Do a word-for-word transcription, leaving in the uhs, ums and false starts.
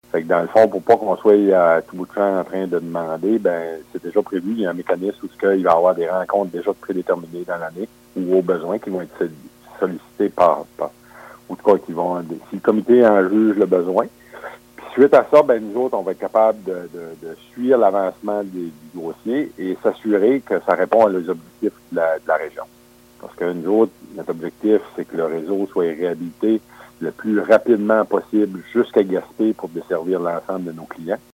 Fait que dans le fond, pour pas qu'on soit à tout bout de champ en train de demander, ben c'est déjà prévu, il y a un mécanisme où il va y avoir des rencontres déjà prédéterminées dans l'année ou au besoin qui vont être sollicités par, par ou en tout cas qui vont, si le comité en juge le besoin. Puis suite à ça, ben nous autres, on va être capable de, de, de suivre l'avancement des, du dossier et s'assurer que ça répond à les objectifs de la, de la région. Parce que nous autres, notre objectif, c'est que le réseau soit réhabilité le plus rapidement possible jusqu'à Gaspé pour desservir l'ensemble de nos clients.